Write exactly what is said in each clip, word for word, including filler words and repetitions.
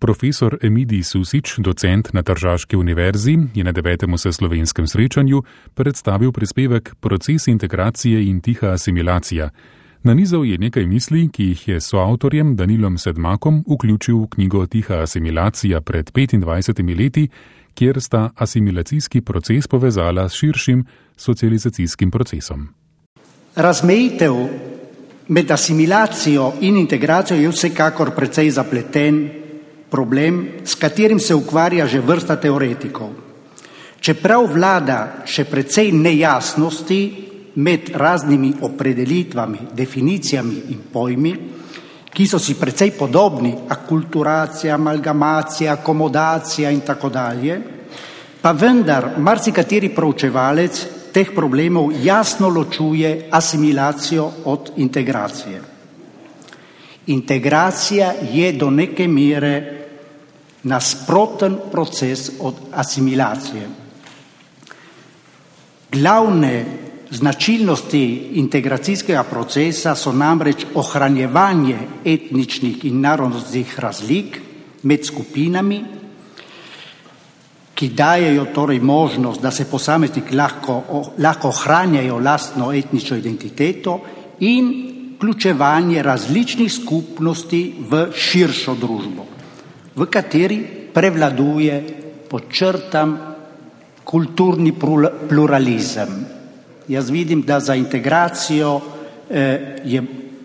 Profesor Emidij Susič, docent na Tržaški univerzi, je na devetem vseslovenskem srečanju predstavil prispevek Proces integracije in tiha asimilacija. Nanizal je nekaj misli, ki jih je soavtorjem Danilom Sedmakom vključil v knjigo Tiha asimilacija pred petindvajsetimi leti, kjer sta asimilacijski proces povezala s širšim socializacijskim procesom. Razmejitev med asimilacijo in integracijo je vsekakor precej zapleten problem, s katerim se ukvarja že vrsta teoretikov. Čeprav vlada še precej nejasnosti med raznimi opredelitvami, definicijami in pojmi, ki so si precej podobni, akulturacija, amalgamacija, akomodacija in tako dalje, pa vendar marsikateri proučevalec teh problemov jasno ločuje asimilacijo od integracije. Integracija je do neke mere nasproten proces od asimilacije. Glavne značilnosti integracijskega procesa so namreč ohranjevanje etničnih in narodnostnih razlik med skupinami, ki dajejo torej možnost, da se posamezniki lahko, lahko ohranjajo lastno etnično identiteto, in vključevanje različnih skupnosti v širšo družbo, v kateri prevladuje, podčrtam, kulturni pluralizem. Jaz vidim, da za integracijo eh, je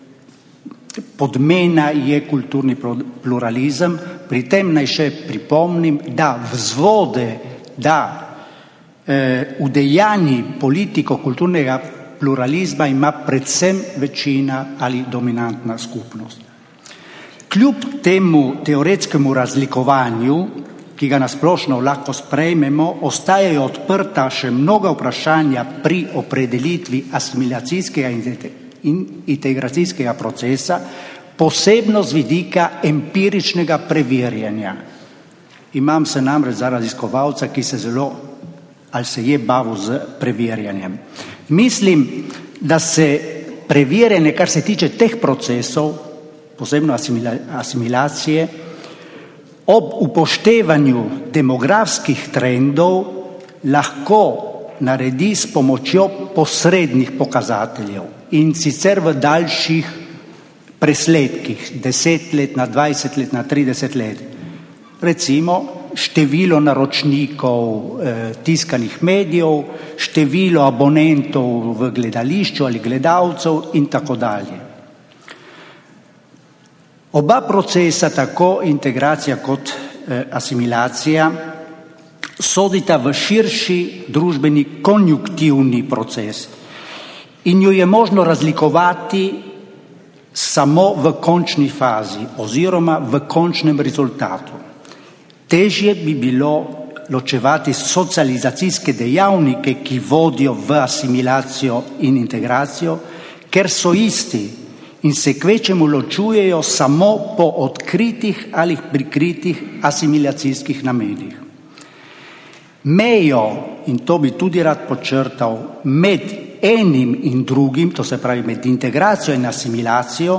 podmena je kulturni pluralizem. Pri tem naj še pripomnim, da vzvode, da eh, udejanji politiko kulturnega pluralizma ima predvsem večina ali dominantna skupnost. Kljub temu teoretskemu razlikovanju, ki ga nasplošno lahko sprejmemo, ostajajo odprta še mnoga vprašanja pri opredelitvi asimilacijskega in integracijskega procesa, posebno z vidika empiričnega preverjanja. Imam se namreč za raziskovalca, ki se zelo ali se je bavil z preverjanjem. Mislim, da se preverjanje, kar se tiče teh procesov, posebno asimilacije, ob upoštevanju demografskih trendov lahko naredi s pomočjo posrednih pokazateljev in sicer v daljših presledkih, deset let, na dvajset let, na trideset let. Recimo število naročnikov eh, tiskanih medijev, število abonentov v gledališču ali gledalcev in tako dalje. Oba procesa, tako integracija kot eh, asimilacija, sodita v širši družbeni konjunktivni proces in jo je možno razlikovati samo v končni fazi oziroma v končnem rezultatu. Težje bi bilo ločevati socializacijske dejavnike, ki vodijo v asimilacijo in integracijo, ker so isti in se kvečemu ločujejo samo po odkritih ali prikritih asimilacijskih namenih. Mejo, in to bi tudi rad podčrtal, med enim in drugim, to se pravi med integracijo in asimilacijo,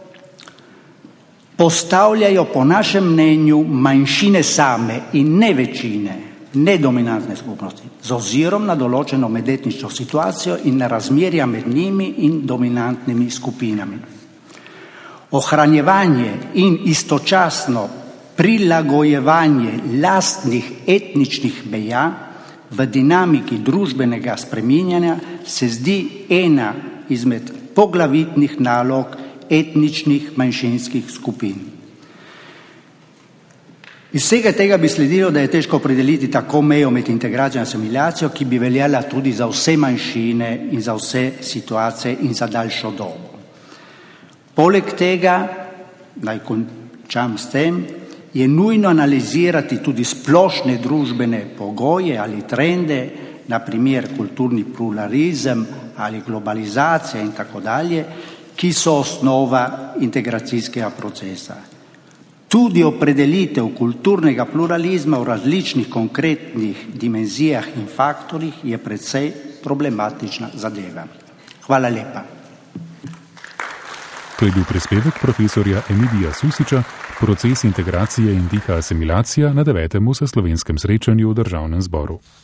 postavljajo po našem mnenju manjšine same in ne večine, ne dominantne skupnosti, z ozirom na določeno medetnično situacijo in na razmerja med njimi in dominantnimi skupinami. Ohranjevanje in istočasno prilagojevanje lastnih etničnih meja v dinamiki družbenega spreminjanja se zdi ena izmed poglavitnih nalog etničnih manjšinskih skupin. Iz vsega tega bi sledilo, da je težko opredeliti tako mejo med integracijo in asimilacijo, ki bi veljala tudi za vse manjšine in za vse situacije in za daljšo dobo. Poleg tega, naj končam s tem, je nujno analizirati tudi splošne družbene pogoje ali trende, na primer kulturni pluralizem ali globalizacija in tako dalje, ki so osnova integracijskega procesa. Tudi opredelitev kulturnega pluralizma v različnih konkretnih dimenzijah in faktorjih je precej problematična zadeva. Hvala lepa. To je bil prispevek profesorja Emidija Susiča, proces integracije in tiha asimilacija na devetem vseslovenskem srečanju v Državnem zboru.